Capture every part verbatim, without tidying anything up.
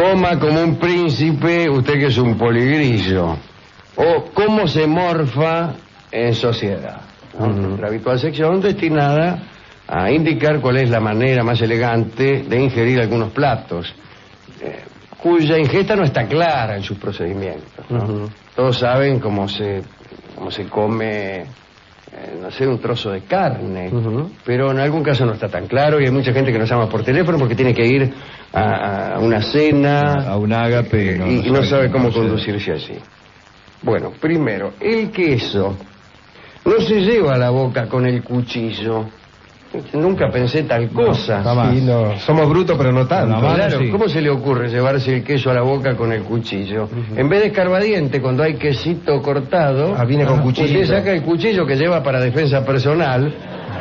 Coma como un príncipe, usted que es un poligrillo. O cómo se morfa en sociedad, ¿no? Uh-huh. La habitual sección destinada a indicar cuál es la manera más elegante de ingerir algunos platos, eh, cuya ingesta no está clara en sus procedimientos, ¿no? Uh-huh. Todos saben cómo se, cómo se come, eh, no sé, un trozo de carne, uh-huh. pero en algún caso no está tan claro y hay mucha gente que nos llama por teléfono porque tiene que ir a, a una cena, a un ágape, eh, no, y, no y no sabe cómo no conducirse allí. Bueno, primero, el queso no se lleva a la boca con el cuchillo. Nunca pensé tal cosa. No, sí, no. Somos brutos, pero no tanto. No, claro, sí. ¿Cómo se le ocurre llevarse el queso a la boca con el cuchillo? Uh-huh. En vez de escarbadiente, cuando hay quesito cortado, ah, viene con cuchillo. Usted saca el cuchillo que lleva para defensa personal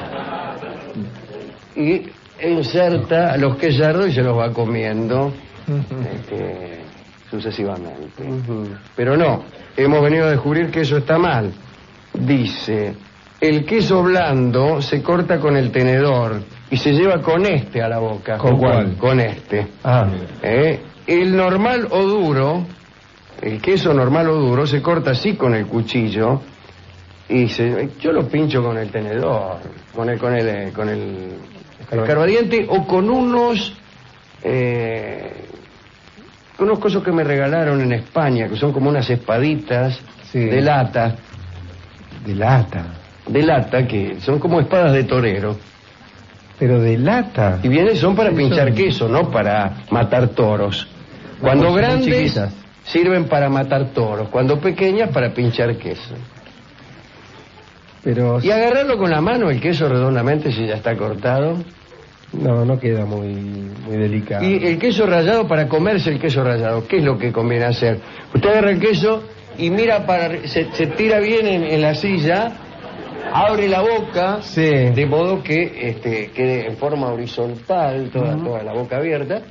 y inserta los quesardos y se los va comiendo uh-huh. este, sucesivamente. Uh-huh. Pero no, hemos venido a descubrir que eso está mal. Dice, el queso blando se corta con el tenedor y se lleva con este a la boca. ¿Con cuál? Con este. Ah. ¿Eh? El normal o duro, el queso normal o duro, se corta así con el cuchillo y se, yo lo pincho con el tenedor, con el, con el, con el, el carbadiente o con unos, eh, unos cosas que me regalaron en España, que son como unas espaditas sí. de lata. De lata. De lata, que son como espadas de torero. Pero de lata. Y vienen, son para pinchar queso, no para matar toros. Cuando grandes sirven para matar toros, cuando pequeñas para pinchar queso. Pero... Y agarrarlo con la mano el queso redondamente si ya está cortado. No, no queda muy, muy delicado. Y el queso rallado, para comerse el queso rallado, ¿qué es lo que conviene hacer? Usted agarra el queso y mira para... Se, se tira bien en, en la silla, abre la boca, sí. de modo que este, quede en forma horizontal, toda, uh-huh. toda la boca abierta,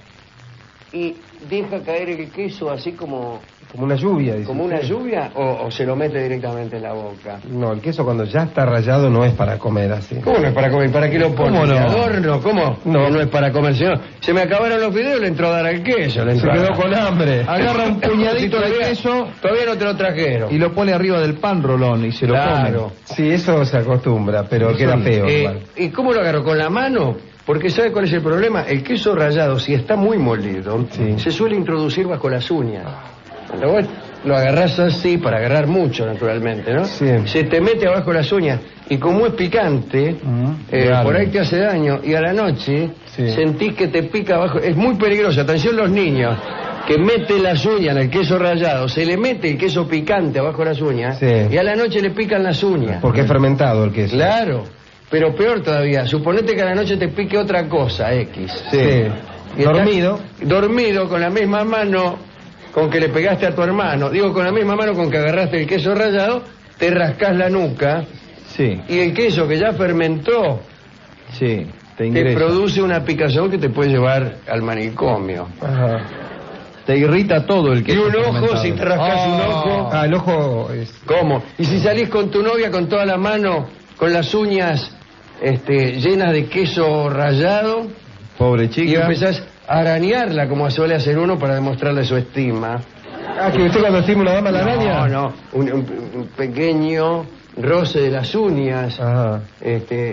y deja caer el queso así como... Como una lluvia, dice ¿Como usted. una lluvia o, o se lo mete directamente en la boca? No, el queso cuando ya está rallado no es para comer así. ¿Cómo no es para comer? ¿Para qué lo pone? ¿Cómo no? ¿De adorno? ¿Cómo? No, no es para comer, señor. Se me acabaron los fideos, le entró a dar al queso. Le entró se quedó a... con hambre. Agarra un puñadito todavía, de queso. Todavía no te lo trajeron. Y lo pone arriba del pan rolón y se lo claro. come. Sí, eso se acostumbra, pero eso queda feo. Eh, ¿Y cómo lo agarró? ¿Con la mano? Porque ¿sabe cuál es el problema? El queso rallado, si está muy molido, sí. se suele introducir bajo las uñas. Lo, lo agarrás así, para agarrar mucho, naturalmente, ¿no? Sí. Se te mete abajo las uñas. Y como es picante, uh-huh. eh, por ahí te hace daño. Y a la noche sí. sentís que te pica abajo. Es muy peligroso. Atención los niños, que meten las uñas en el queso rallado. Se le mete el queso picante abajo las uñas. Sí. Y a la noche le pican las uñas. Porque es fermentado el queso. Claro. Pero peor todavía, suponete que a la noche te pique otra cosa, X. Sí. Y dormido. Dormido con la misma mano con que le pegaste a tu hermano. Digo, con la misma mano con que agarraste el queso rallado, te rascás la nuca. Sí. Y el queso que ya fermentó, sí, te, te produce una picazón que te puede llevar al manicomio. Ajá. Te irrita todo el queso. Y un ojo, fermentado. Si te rascás oh. un ojo. Ah, el ojo es... ¿Cómo? Y si salís con tu novia con toda la mano, con las uñas este, llenas de queso rallado. Pobre chica. Y empezás a arañarla como suele hacer uno para demostrarle su estima. Ah, que usted cuando estima una dama la araña. No, no, un, un, un pequeño roce de las uñas. Ajá. Este,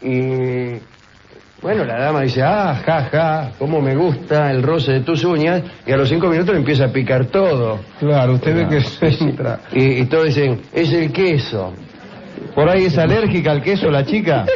y bueno, la dama dice, ah, ja, ja, cómo me gusta el roce de tus uñas, y a los cinco minutos le empieza a picar todo. Claro, usted claro. ve que se entra. Y, y todos dicen, es el queso. ¿Por ahí es alérgica al queso la chica?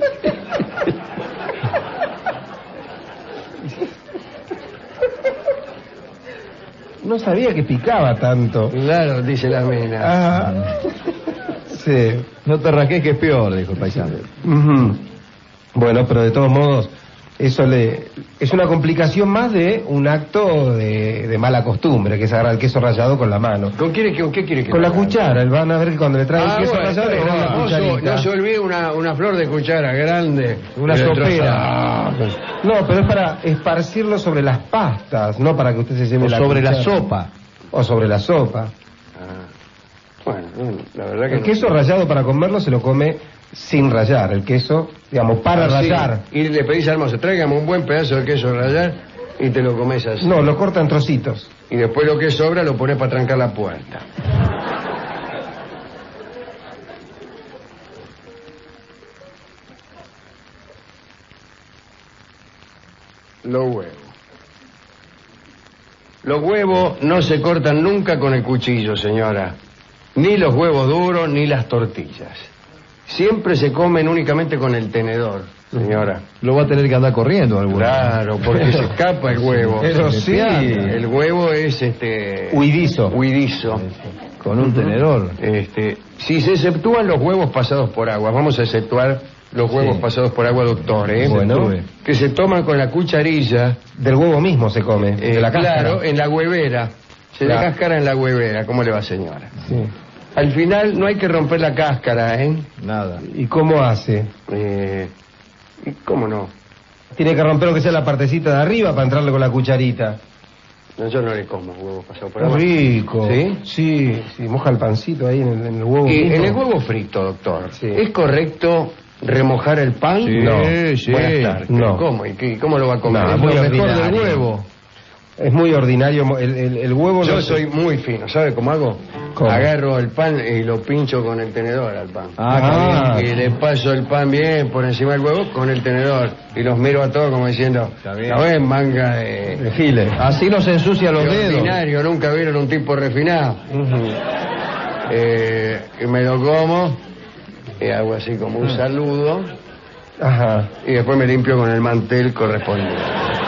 No sabía que picaba tanto. Claro, dice la mina. Ah, sí. No te rasques que es peor, dijo el paisano. Uh-huh. Bueno, pero de todos modos, eso le es una complicación más de un acto de, de mala costumbre, que es agarrar el queso rallado con la mano. ¿Con, quiere, con qué quiere que Con la cuchara, él van a ver que cuando le traen ah, el queso bueno, rallado le dan no, una no, cucharita. No se olvide una, una flor de cuchara grande. Una sopera. No, pero es para esparcirlo sobre las pastas, no para que usted se lleve o la sobre cuchara. la sopa. O sobre la sopa. Ah. Bueno, la verdad que el no. queso rallado para comerlo se lo come sin rallar. El queso, digamos, para ah, rallar. Sí. Y le pedís al mozo, tráigame un buen pedazo de queso rallar. y te lo comes así. No, lo cortan trocitos. Y después lo que sobra lo pones para trancar la puerta. Los huevos. Los huevos no se cortan nunca con el cuchillo, señora. Ni los huevos duros, ni las tortillas. Siempre se comen únicamente con el tenedor, señora. Lo va a tener que andar corriendo alguno. Claro, porque se escapa el huevo. Pero sí. El huevo es este... Huidizo. Huidizo. Con un tenedor. Este, si se exceptúan los huevos pasados por agua, vamos a exceptuar los huevos Sí. pasados por agua, doctor, ¿eh? Bueno. Que se toman con la cucharilla. Del huevo mismo se come, eh, de la cáscara. Claro, en la huevera. Se La- la cáscara en la huevera. ¿Cómo le va, señora? Sí. Al final no hay que romper la cáscara, ¿eh? Nada. ¿Y cómo hace? eh ¿y ¿Cómo no? Tiene que romper lo que sea la partecita de arriba para entrarle con la cucharita. No, yo no le como huevos pasados por Qué agua. rico. ¿Sí? Sí, sí, moja el pancito ahí en el, en el huevo. Y mismo. en el huevo frito, doctor, Sí. ¿es correcto remojar el pan? Sí, no. sí. Buenas tardes. No. ¿Cómo? ¿Y qué- cómo lo va a comer? No, Es muy lo mejor del ordinario. huevo. Es muy ordinario. El, el, el huevo Yo no- soy muy fino, ¿sabe cómo hago? ¿Cómo? Agarro el pan y lo pincho con el tenedor al pan. Ah, Y le paso el pan bien por encima del huevo con el tenedor. Y los miro a todos como diciendo, Está bien. ¿no ven, manga de, de giles. Así no se ensucia los de dedos. ordinario? Nunca vieron un tipo refinado. Ujú. Eh, y me lo como, y hago así como un saludo, Ajá. y después me limpio con el mantel correspondiente.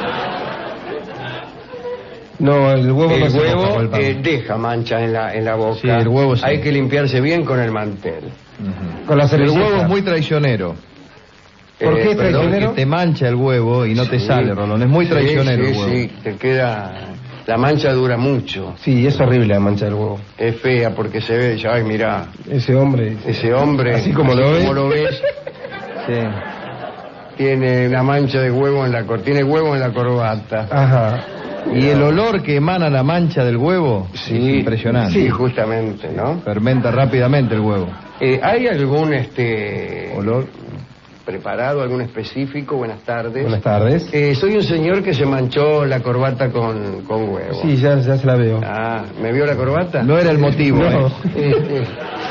No, el huevo no El se moja huevo con el pan. eh, deja manchas en la, en la boca. Sí, el huevo sí. Hay que limpiarse bien con el mantel. Ujú. Con la El cerveza. huevo es muy traicionero. ¿Por qué es perdón, traicionero? Que te mancha el huevo y no te Sí. sale, Rolón. Es muy Sí, traicionero sí, el huevo. sí, te queda... La mancha dura mucho. Sí, es horrible la mancha del huevo. Es fea porque se ve, ya, ay, mirá, Ese hombre. ese hombre... Así como lo ves. como lo ves, Sí. tiene una mancha de huevo en la cor... Tiene huevo en la corbata. Ajá. Y el olor que emana la mancha del huevo Sí, es impresionante. Sí, justamente, ¿no? Fermenta rápidamente el huevo. Eh, ¿Hay algún este Olor. preparado, algún específico? Buenas tardes. Buenas tardes. Eh, soy un señor que se manchó la corbata con, con huevo. Sí, ya, ya se la veo. Ah, ¿me vio la corbata? No era el motivo, No. ¿eh? Este,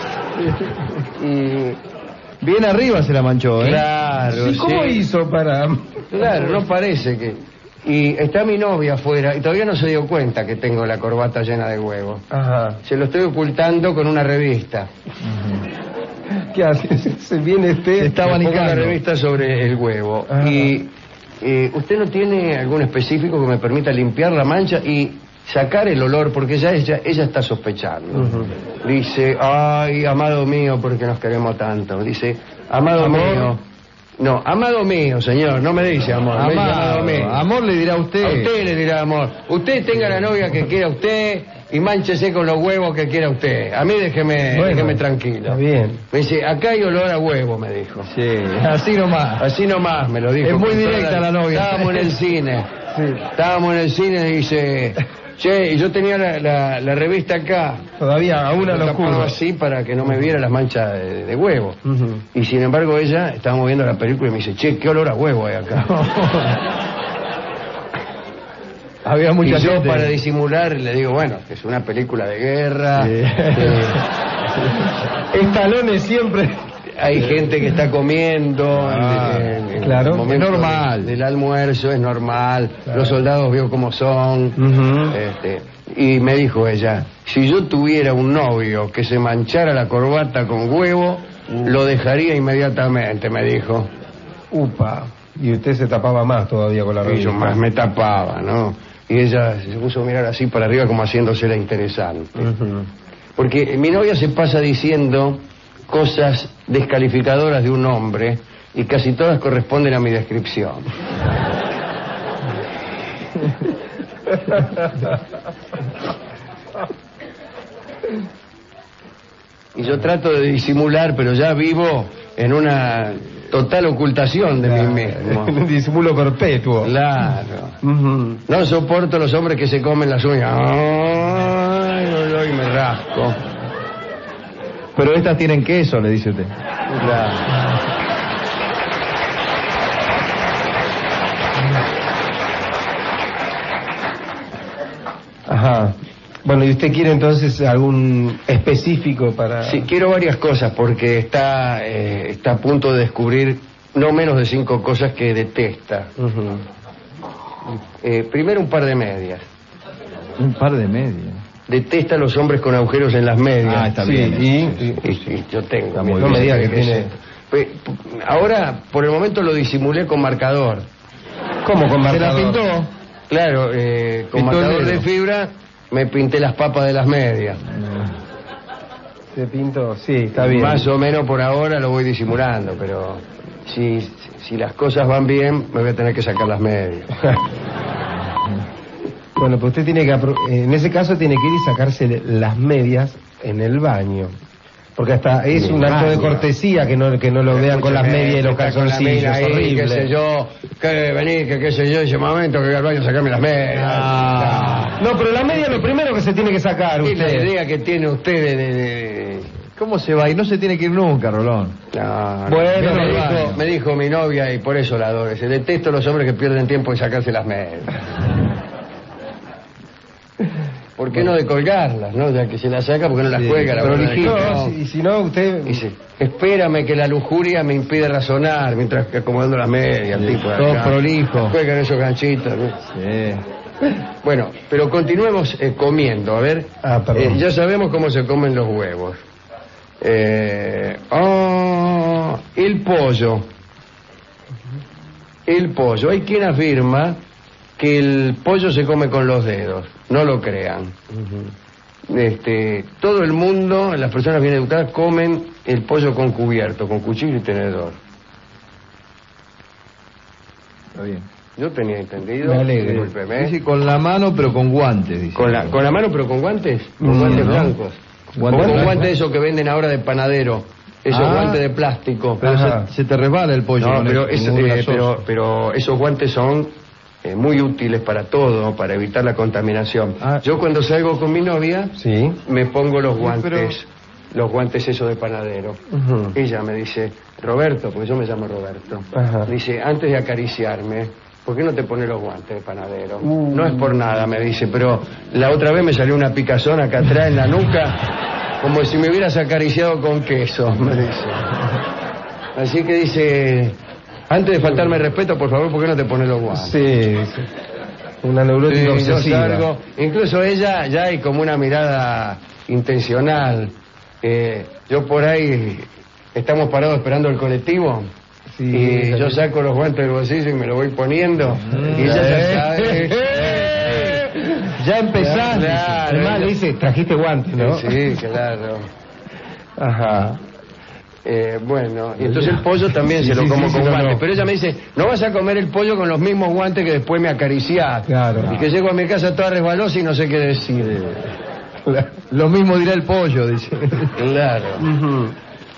y, Bien arriba se la manchó, ¿eh? claro, Sí, ¿cómo sí. hizo para...? Claro, no parece que... Y está mi novia afuera y todavía no se dio cuenta que tengo la corbata llena de huevo. Ajá. Se lo estoy ocultando con una revista. ¿Qué hace? Se viene este... Se está Le pongo abanicando. la revista sobre el huevo. Ajá. Y eh, usted no tiene algún específico que me permita limpiar la mancha y sacar el olor, porque ya ella, ella está sospechando. Ujú. Dice, ay, amado mío, porque nos queremos tanto. Dice, amado Amor. mío. No, amado mío, señor, no me dice amor. me dice amado Amor, mío. amor le dirá a usted. A usted le dirá amor. Usted tenga la novia que quiera usted y mánchese con los huevos que quiera usted. A mí déjeme, Bueno, déjeme tranquilo. está bien. Me dice, acá hay olor a huevo, me dijo. Sí, así nomás. Así nomás me lo dijo. Es muy con toda directa la novia. Estábamos en el cine. Sí. Estábamos en el cine y dice, che, y yo tenía la, la, la revista acá. Todavía aún a Lo lo tapaba oscuro. así para que no me viera las manchas de, de huevo. Ujú. Y sin embargo ella, estábamos viendo la película y me dice, che, qué olor a huevo hay acá. Había mucha y yo gente. para disimular le digo, bueno, que es una película de guerra. Sí. eh, Estalones siempre... hay gente que está comiendo Ah, en- en- en claro. el momento Es normal. de- del almuerzo, es normal. Claro. Los soldados veo cómo son. Ujú. este, y me dijo ella, si yo tuviera un novio que se manchara la corbata con huevo, lo dejaría inmediatamente, me dijo. Upa. Y usted se tapaba más todavía con la Y revista. yo más me tapaba, ¿no? Y ella se puso a mirar así para arriba como haciéndose la interesante. Ujú. Porque mi novia se pasa diciendo cosas descalificadoras de un hombre y casi todas corresponden a mi descripción. Y yo trato de disimular, pero ya vivo en una total ocultación de mí mismo. Un disimulo perpetuo. Claro. Ujú. No soporto los hombres que se comen las uñas. Ay, ay, ay, me rasco. Pero estas tienen queso, le dice usted. Claro. Ajá. Bueno, ¿y usted quiere entonces algún específico para...? Sí, quiero varias cosas porque está, eh, está a punto de descubrir no menos de cinco cosas que detesta. Uh-huh. Eh, primero, un par de medias. Un par de medias. Detesta a los hombres con agujeros en las medias. Ah, está Sí, bien. y- Y, y yo tengo. Está muy mi- No me mi- diga que que tiene... sé. Pe- Ahora, por el momento lo disimulé con marcador. ¿Cómo con ¿Se la marcador? pintó? Claro, eh, con Pintó el marcador dedo. de fibra me pinté las papas de las medias. Se pintó, sí, está bien. Más o menos por ahora lo voy disimulando, pero si, si las cosas van bien, me voy a tener que sacar las medias. Bueno, pues usted tiene que... apro- En ese caso tiene que ir y sacarse las medias en el baño. Porque hasta es En el un acto de baño. cortesía que no, que no lo vean con las medias y los Está con la calzoncillos. mina ahí, Horrible. qué sé yo, que vení, que qué sé yo, ese momento que voy al baño a sacarme las medias. Ah. No, pero la media es lo primero que se tiene que sacar ¿Qué es la usted. idea que tiene usted de... de- de- ¿Cómo se va? Y no se tiene que ir nunca, Rolón. No, no. Bueno, me, al dijo, baño. me dijo mi novia y por eso la adoro. Dice, detesto a los hombres que pierden tiempo en sacarse las medias. ¿Por qué no de colgarlas, no? Ya que se las saca, ¿por qué no las Sí, cuelga? La Pero verdad es que no, no. si- y si no, usted... Dice, espérame que la lujuria me impide razonar mientras que acomodando las medias, el Sí, tipo de todo acá. prolijo. Cuelgan esos ganchitos, ¿no? Sí. Bueno, pero continuemos eh, comiendo, a ver. Ah, perdón. Eh, ya sabemos cómo se comen los huevos. Eh, oh, el pollo. El pollo. Hay quien afirma que el pollo se come con los dedos. No lo crean. Este, todo el mundo, las personas bien educadas, comen el pollo con cubierto, con cuchillo y tenedor. Está bien. Yo tenía entendido. Me alegro. Discúlpeme. Dice con la mano, pero con guantes, dice. Con la, con la mano, pero con guantes. Con Mm, guantes ¿no? blancos. Guantes o con blancos. guantes esos que venden ahora de panadero. Esos Ah. guantes de plástico. Pero Ajá. se, se te resbala el pollo. No, con pero, el- es- como un eh, grasoso. pero, pero esos guantes son eh, muy útiles para todo, para evitar la contaminación. Ah. Yo cuando salgo con mi novia, Sí. me pongo los Sí, guantes, los guantes esos de panadero. Ujú. Ella me dice, Roberto, porque yo me llamo Roberto, Ajá. dice, antes de acariciarme, ¿por qué no te pones los guantes de panadero? Uh. No es por nada, me dice, pero la otra vez me salió una picazón acá atrás en la nuca, como si me hubieras acariciado con queso, me dice. Así que dice, antes de faltarme respeto, por favor, ¿por qué no te pones los guantes? Sí, sí. Una neurótica Sí, yo obsesiva. salgo, incluso ella ya hay como una mirada intencional. Eh, yo por ahí estamos parados esperando el colectivo Sí, y sí. yo saco los guantes del bolsillo y me los voy poniendo y ella ya sabe. Ya empezaste. Claro. Además le dice, trajiste guantes, ¿no? Sí, claro. Ajá. Eh, bueno, y entonces el pollo también Sí, se lo sí, como sí, con sí, no, guantes. no. Pero ella me dice, no vas a comer el pollo con los mismos guantes que después me acariciás. Claro. Y que llego a mi casa toda resbalosa y no sé qué decir. Lo mismo dirá el pollo, dice. Claro. Ujú.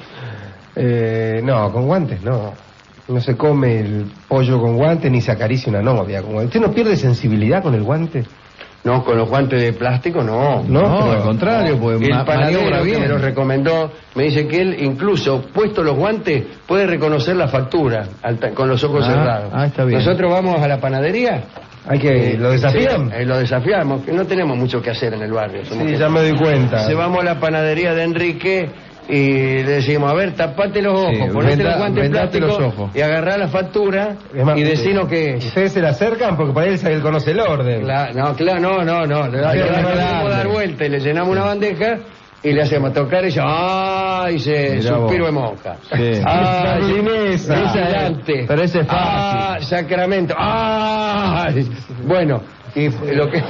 Eh, no, con guantes no. No se come el pollo con guantes ni se acaricia una novia con guantes. ¿Usted no pierde sensibilidad con el guante? No, con los guantes de plástico no. No, No, pero- al contrario, pues El ma- panadero maniobra que bien. me lo recomendó, me dice que él, incluso puesto los guantes, puede reconocer la factura al ta- con los ojos Ah, cerrados. ah, está bien. Nosotros vamos a la panadería. Hay que... ¿Lo desafían? Sí, eh, lo desafiamos, que no tenemos mucho que hacer en el barrio. somos Sí, que- ya me doy cuenta. Se vamos a la panadería de Enrique y le decimos, a ver, tapate los ojos, Sí, ponete venda- los guantes vendate plásticos los ojos. y agarrá la factura Es más, y decinos qué es. Ustedes se le acercan porque para él él conoce el orden. Cla- no, claro, no, no, no. Le, Hay le que hacemos regalarle. dar vuelta y le llenamos una bandeja y le hacemos tocar y dice, ¡ah! Dice, Mirá suspiro vos. de moca. Sí. ¡Ah! Berlinesa. Brillante. Pero ese es fácil. ¡Ah! Sacramento. ¡Ah! Bueno, y lo que...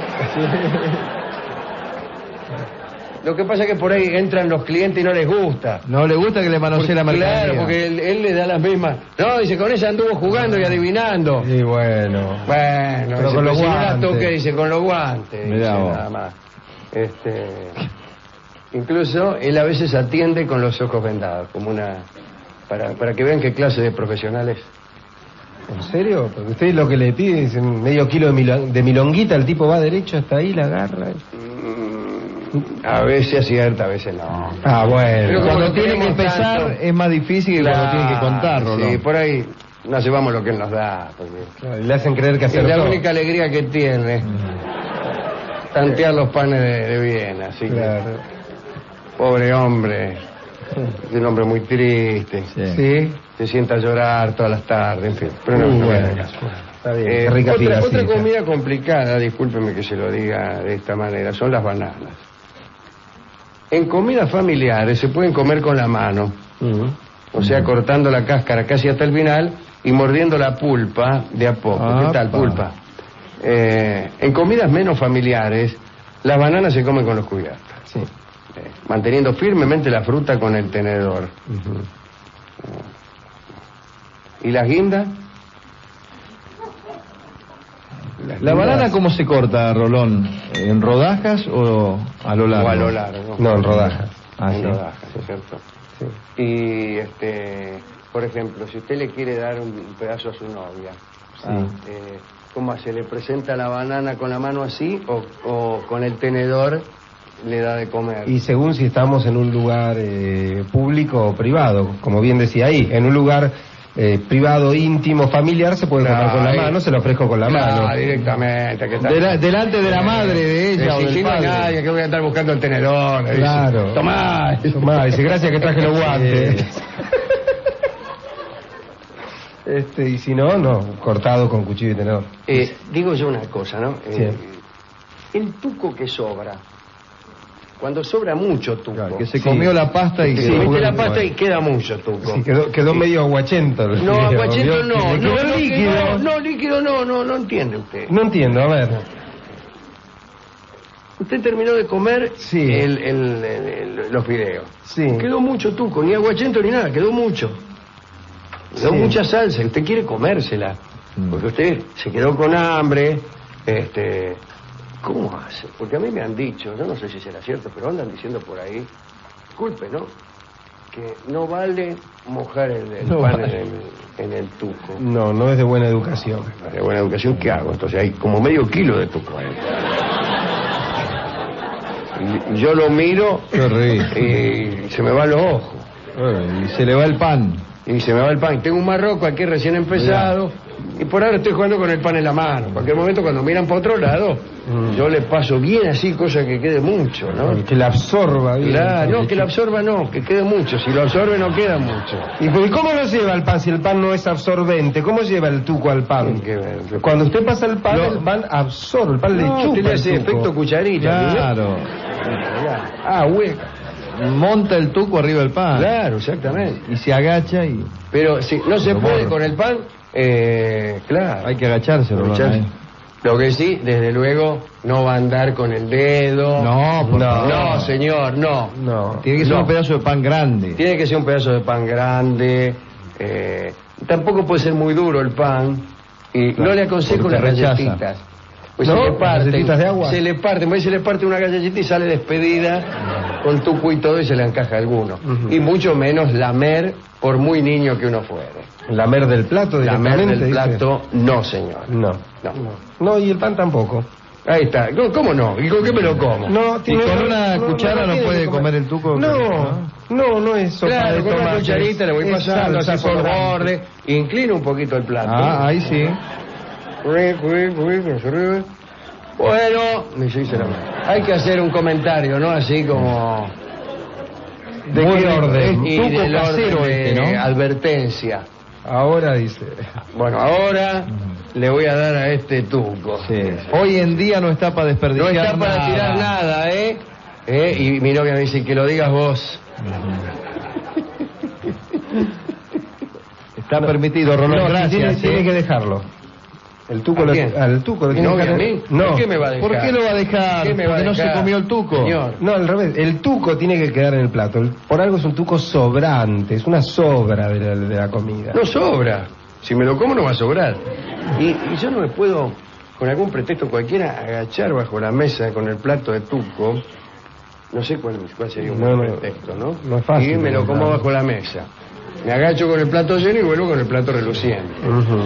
Lo que pasa es que por ahí entran los clientes y no les gusta. No le gusta que le manosee la mercadería. Claro, porque él, él le da las mismas. No, dice, con esa anduvo jugando y adivinando. Y bueno. Bueno, Pero dice, con los si no la guantes. toque, dice, con los guantes. Mirá dice, vos. nada más. Este, incluso él a veces atiende con los ojos vendados, como una... Para, para que vean qué clase de profesional es. ¿En serio? Porque usted lo que le pide es un medio kilo de, milo- de milonguita, el tipo va derecho hasta ahí, la agarra. Mm, A veces acierta, a veces no. Ah, bueno. Pero como Cuando lo tiene que queremos empezar tanto. es más difícil que cuando tiene que contarlo, Sí, ¿no? por ahí no llevamos lo que él nos da. Porque Claro, y le hacen creer que es acertó. la única alegría que tiene. tantear los panes de, de Viena, así Claro. que, pobre hombre, es un hombre muy triste, Sí. Sí. se sienta a llorar todas las tardes, en fin, pero no, Uh, no bueno. viene al caso. Está bien. Eh, Qué rica otra, filacita. otra comida complicada, discúlpeme que se lo diga de esta manera, son las bananas. En comidas familiares se pueden comer con la mano, Mm. o sea, cortando la cáscara casi hasta el final y mordiendo la pulpa de a poco. ¿Qué tal, Apa. pulpa? Eh, en comidas menos familiares, las bananas se comen con los cubiertos, Sí. eh, manteniendo firmemente la fruta con el tenedor. Ujú. ¿Y las guindas? Las ¿La guindas- banana cómo se corta, Rolón? ¿En rodajas o a lo largo? O a lo largo. No, en rodajas. Ah, en sí. rodajas, ¿no es cierto? Sí. Y, este, por ejemplo, si usted le quiere dar un pedazo a su novia, Sí. eh, ¿cómo hace? ¿Le presenta la banana con la mano así o, o con el tenedor le da de comer? Y según si estamos en un lugar eh, público o privado, como bien decía ahí, en un lugar eh, privado, íntimo, familiar, se puede comer Claro, con la ahí. mano, se lo ofrezco con la Claro, mano. directamente. ¿qué tal? Dela- delante de la madre de ella Eh, o si, del si no hay padre. nadie, que voy a estar buscando el tenedor. le dice. Claro. Tomá. Tomá, dice, gracias que traje los guantes. Este, y si no, no, cortado con cuchillo y tenedor. Eh, digo yo una cosa, ¿no? Eh, Sí. el tuco que sobra, cuando sobra mucho tuco, Claro, que se Sí. comió la pasta y se quedó- mete la bueno, pasta y bueno. queda mucho tuco. Sí, quedó, quedó medio aguachento. el No, fideo, aguachento ¿vio? no, Le no, quedó no, líquido. no, no, líquido no, no, no entiende usted. No entiendo, a ver. Usted terminó de comer Sí. el, el- el- el- los fideos. Sí. Quedó mucho tuco, ni aguachento ni nada, quedó mucho. Quedó Sí. mucha salsa, y usted quiere comérsela. Mm. Porque usted se quedó con hambre, este... ¿Cómo hace? Porque a mí me han dicho, yo no sé si será cierto, pero andan diciendo por ahí, disculpe, ¿no? Que no vale mojar el, el No pan vale. en, el, en el tuco. No, no es de buena educación. De buena educación, ¿qué hago? Entonces hay como medio kilo de tuco ahí. Y yo lo miro Qué horrible. y se me van los ojos. Y se le va el pan. Y se me va el pan. Tengo un marroco aquí recién empezado. Y por ahora estoy jugando con el pan en la mano. En cualquier momento, cuando miran para otro lado, Mm. yo le paso bien así, cosa que quede mucho, ¿no? Que la absorba bien. Claro, no, que la absorba no, que quede mucho. Si lo absorbe, no queda mucho. ¿Y pues, cómo lo lleva el pan si el pan no es absorbente? ¿Cómo lleva el tuco al pan? Tiene que ver. Cuando usted pasa el pan, No. el pan absorbe, el pan le No, chupa usted le el hace tuco. efecto cucharita. ¿no? Claro. Ah, hueca. Monta el tuco arriba del pan. Claro, exactamente. Y se agacha y Pero si no se Lo puede borro. con el pan, eh, claro. hay que agacharse, Rolón, Agacharse. ahí. Lo que sí, desde luego, no va a andar con el dedo. No, por No. favor. No, señor, no. No. Tiene que ser No. un pedazo de pan grande. Tiene que ser un pedazo de pan grande. eh, tampoco puede ser muy duro el pan. Y Claro, no le aconsejo porque las te rechaza. galletitas. Pues ¿No? se le ¿Las parten, galletitas de agua? Se le parte, pues se le parte una galletita y sale despedida con tuco y todo y se le encaja a alguno. Ujú. Y mucho menos lamer por muy niño que uno fuere. Lamer del plato Lamer directamente. del dice. plato, no, señor. No. No. No, y el pan tampoco. Ahí está. ¿Cómo, cómo no? ¿Y con qué me lo como? No, Y con una cuchara no tiene puede que comer el tuco. No, no, no es sopa Claro, de con una tomate. cucharita le voy Es pasando salsa así por los sobrante. bordes, inclino un poquito el plato. Ah, ahí sí. Ri, ri, ri, ri, ri. Bueno, me dice la mano. Hay que hacer un comentario, ¿no? Así como... ¿De Muy qué rico. orden? Y Tuco del casero orden de este, ¿no? advertencia. Ahora dice. Bueno, ahora le voy a dar a este tuco. Sí. Hoy en día no está para No desperdiciar está para nada. tirar nada, ¿eh? ¿eh? Y mi novia me dice que lo digas vos. Está permitido, Rolón, No, gracias. tiene, ¿eh? tiene que dejarlo. El tuco ¿A lo, quién? al tuco lo ¿Mi tiene que novia a dejar- mí? No. ¿Por qué me va a dejar? ¿Por qué lo va a dejar? ¿Qué me va a Porque no se dejar? comió el tuco. Señor. No, al revés. El tuco tiene que quedar en el plato. El- por algo es un tuco sobrante, es una sobra de la, de la comida. No sobra. Si me lo como no va a sobrar. Y, y yo no me puedo, con algún pretexto cualquiera, agachar bajo la mesa con el plato de tuco. No sé cuál, cuál sería un No, buen no, pretexto, ¿no? no es fácil, Y me lo ¿no? como bajo la mesa. Me agacho con el plato lleno y vuelvo con el plato reluciente. Ujú.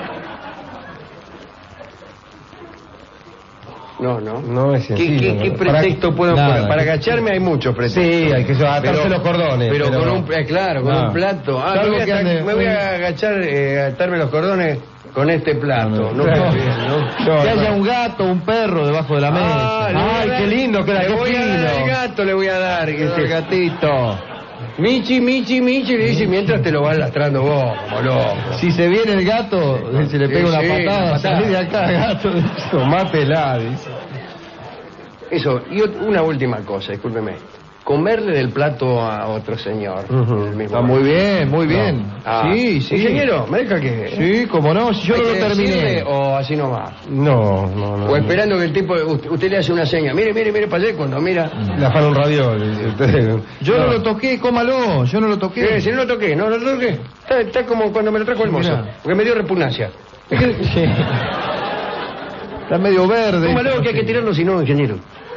No, no. No es ¿Qué, sencillo. qué, ¿no? qué Para- pretexto puedo Nada. poner? Para agacharme hay muchos pretextos. Sí, hay que atarse Pero- los cordones. Pero, pero- con un, eh, claro, con No. un plato. Ah, me Salvo voy, a, que ande me voy un- a agachar, eh, a atarme los cordones con este plato. No, Claro. queda bien, ¿no? No, que no. haya un gato, un perro debajo de la Ah, mesa. le voy a Ay, dar- qué lindo, queda, le qué voy a dar el fino. gato, le voy a dar. Que El se- gatito. Michi, Michi, Michi, le dice mientras te lo vas lastrando vos, como loco. Si se viene el gato, se le pega Sí, una sí, patada. una patada. Salí de acá, gato. Tomátela, dice. Eso, y ot- una última cosa, discúlpeme. Comerle del plato a otro señor. Ujú. del mismo Está muy barrio. bien, muy bien. Ah, Sí, sí. Ingeniero, ¿me deja que...? Sí, como no, si yo ¿Hay no lo que terminé. decirle o así nomás? No, no, no. O esperando que el tipo, usted, usted le hace una seña. Mire, mire, mire para allá, cuando mira... Le afana un ravioli. dice usted. Yo no. lo toqué, cómalo, yo no lo toqué. ¿Qué? Si no lo toqué, no, no lo toqué. Está, está como cuando me lo trajo el mozo, Mirá. porque me dio repugnancia. Sí. Está medio verde. Cómalo que hay que tirarlo si no, ingeniero.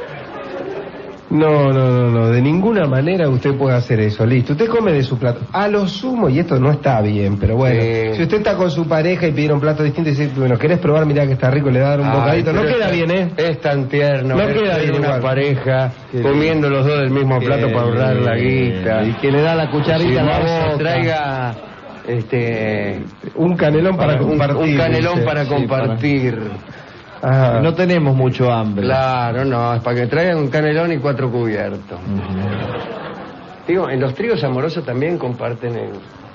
No, no, no, no, de ninguna manera usted puede hacer eso, listo. Usted come de su plato. A lo sumo, y esto no está bien, pero bueno, Eh. si usted está con su pareja y pidieron un plato distinto y dice, bueno, ¿querés probar? Mirá que está rico, le da un bocadito. Ay, No pero queda es- bien, ¿eh? Es tan tierno. No ver- queda ver bien una igual. pareja Qué comiendo los dos del mismo Qué plato para ahorrar la guita. Y que le da la cucharita Si en la no, boca. traiga este Un canelón para, un, compartir. un canelón dice. para Sí, compartir. Ajá. No tenemos mucho hambre. Claro, no, es para que traigan un canelón y cuatro cubiertos. Digo, en los tríos amorosos también comparten el...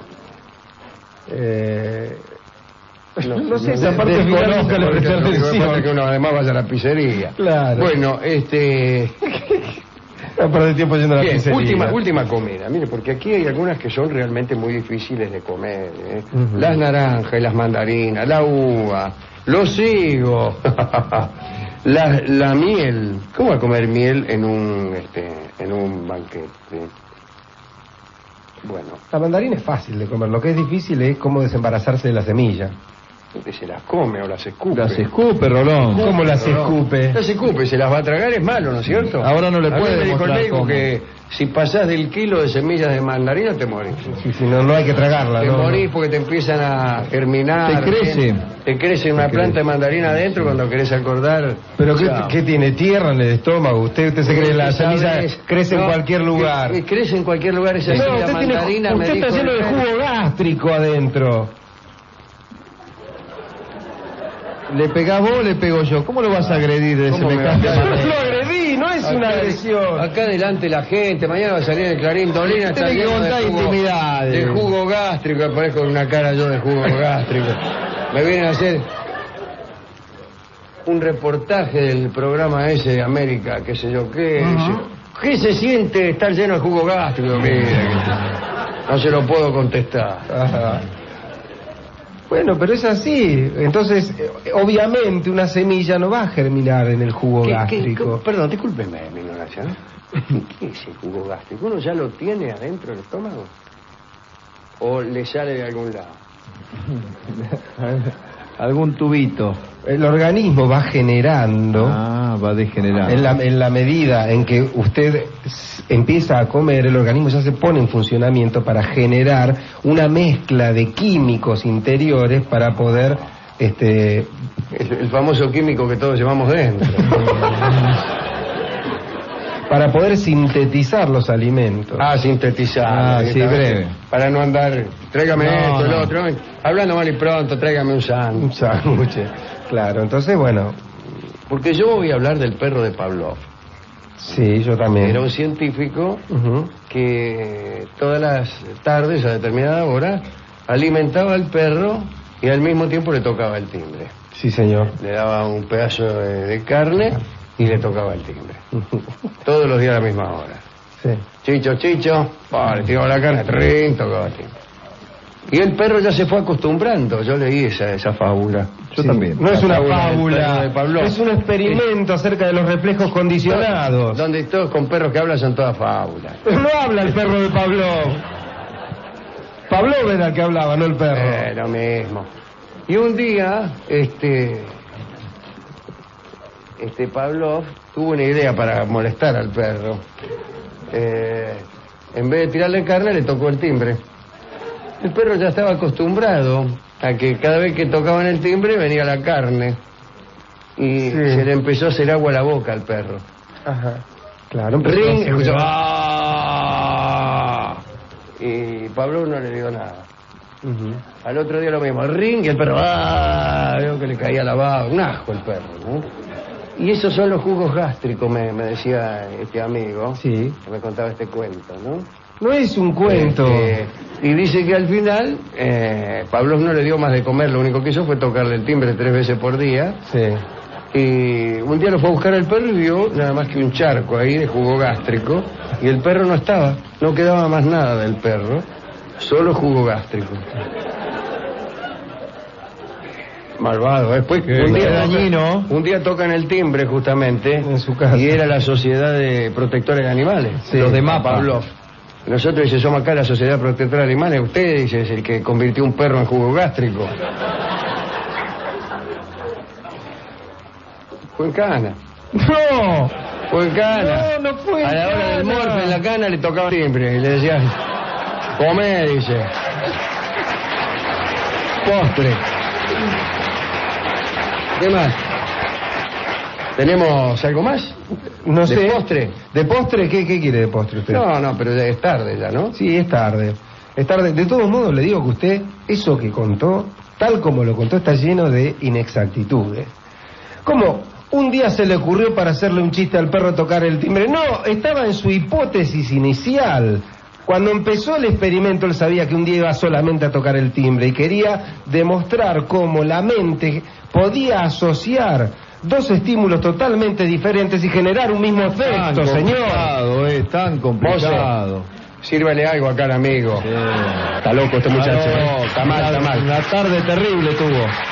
Eh, No, no sé, no esa sé, parte final desconozco nunca la porque presté lo que atención. pasa es que uno además vaya a la pizzería. Claro. Bueno, este... No perdí tiempo yendo a la Bien, pizzería. última, última comida. Mire, porque aquí hay algunas que son realmente muy difíciles de comer. ¿eh? Ujú. Las naranjas y las mandarinas, la uva, los higos, la, la miel. ¿Cómo va a comer miel en un, este, en un banquete? Bueno, La mandarina es fácil de comer, lo que es difícil es cómo desembarazarse de la semilla. que se las come o las escupe. Las escupe, Rolón. ¿Cómo las No, no. escupe? Las escupe, se las va a tragar, es malo, ¿no es cierto? Ahora no le A mí puede me dijo el mostrar médico cómo. que si pasás del kilo de semillas de mandarina te morís. Sí, sí, no, no hay que tragarla, Te ¿no? morís porque te empiezan a germinar. Te crece. ¿eh? Te crece una Te planta crece. de mandarina adentro cuando querés acordar. ¿Pero qué, Chao. qué tiene? ¿Tierra en el estómago? ¿Usted, usted se cree que la ¿Sabes? semilla crece en No, cualquier que- lugar? que crece en cualquier lugar esa No, semilla usted, tiene- mandarina. me usted está dijo lleno el de médico. jugo gástrico adentro. ¿Le pegás vos o le pego yo? ¿Cómo lo vas a agredir de ¿Cómo me semejante vas a Yo no manera? lo agredí, no es una Acá- agresión. Acá adelante la gente, mañana va a salir el Clarín Dolina, está Tiene que lleno de contar jugo, intimidades. de jugo gástrico, aparezco con una cara yo de jugo gástrico. Me vienen a hacer un reportaje del programa ese de América, qué sé yo, qué. Ajá. ¿Qué se siente estar lleno de jugo gástrico? Mira, que- no se lo puedo contestar. Ajá. Bueno, pero es así. Entonces, eh, obviamente una semilla no va a germinar en el jugo ¿Qué- qué- gástrico. qué- perdón, discúlpeme mi ignorancia, ¿no? ¿Qué es el jugo gástrico? ¿Uno ya lo tiene adentro del estómago? ¿O le sale de algún lado? Algún tubito. El organismo va generando, Ah, va degenerando. en la, en la medida en que usted s- empieza a comer, el organismo ya se pone en funcionamiento para generar una mezcla de químicos interiores para poder, este, El, el famoso químico que todos llevamos dentro. para poder sintetizar los alimentos. Ah, sintetizar. Ah, sí, breve. Para no andar, tráigame No, esto, el no. otro. Hablando mal y pronto, tráigame un sándwich. Un sándwich. Claro, entonces, bueno, Porque yo voy a hablar del perro de Pavlov. sí, yo también. Era un científico Ujú. que todas las tardes, a determinada hora, alimentaba al perro y al mismo tiempo le tocaba el timbre. Sí, señor. Le daba un pedazo de, de carne y le tocaba el timbre. Todos los días a la misma hora. Sí. Chicho, chicho, pa, le tiraba la carne, trin, tocaba el timbre. Y el perro ya se fue acostumbrando. Yo leí esa, esa fábula. Yo Sí. también. No es La una fábula del perro fábula, de Pavlov. es un experimento acerca de los reflejos condicionados. Donde todos con perros que hablan son todas fábulas. No habla el perro de Pavlov. Pavlov era el que hablaba, no el perro. Eh, lo mismo. Y un día, este, este Pavlov tuvo una idea para molestar al perro. Eh, en vez de tirarle carne, le tocó el timbre. El perro ya estaba acostumbrado a que cada vez que tocaban el timbre venía la carne. Y Sí. se le empezó a hacer agua a la boca al perro. Ajá. Claro, empezó a Ring, hacer- escuchó, ¡ah! Y Pablo no le dio nada. Ujú. Al otro día lo mismo, ring, y el perro, ¡ah! Veo que le caía la baba, un asco el perro, ¿no? Y esos son los jugos gástricos, me, me decía este amigo, Sí. que me contaba este cuento, ¿no? No es un cuento. Este, y dice que al final, eh, Pavlov no le dio más de comer, lo único que hizo fue tocarle el timbre tres veces por día. Sí. Y un día lo fue a buscar el perro y vio nada más que un charco ahí de jugo gástrico, y el perro no estaba, no quedaba más nada del perro, solo jugo gástrico. Malvado, después Qué un día, dañino. un día tocan el timbre justamente En su casa. y era la Sociedad de Protectores de Animales, Sí, los de Mapa. Pavlov. Nosotros dice, somos acá la Sociedad Protectora de Animales, usted dice, es el que convirtió un perro en jugo gástrico. Fue en cana. ¡No! Fue en cana. No, no fue en A la hora del cana. morfe en la cana le tocaba timbre y le decía, come, dice. Postre. ¿Qué más? ¿Tenemos algo más? No ¿De sé. postre? ¿De postre? ¿Qué, qué quiere de postre usted? No, no, pero ya es tarde ya, ¿no? Sí, es tarde. Es tarde. De todos modos, le digo que usted, eso que contó, tal como lo contó, está lleno de inexactitudes. ¿Cómo? Un día se le ocurrió para hacerle un chiste al perro tocar el timbre. No, estaba en su hipótesis inicial. Cuando empezó el experimento, él sabía que un día iba solamente a tocar el timbre y quería demostrar cómo la mente podía asociar dos estímulos totalmente diferentes y generar un mismo efecto, Tan señor. complicado, es tan complicado. Sírvale algo acá al amigo. Sí. Está loco este muchacho. Ah, no, ¿eh? Está mal, está mal. Una tarde terrible tuvo.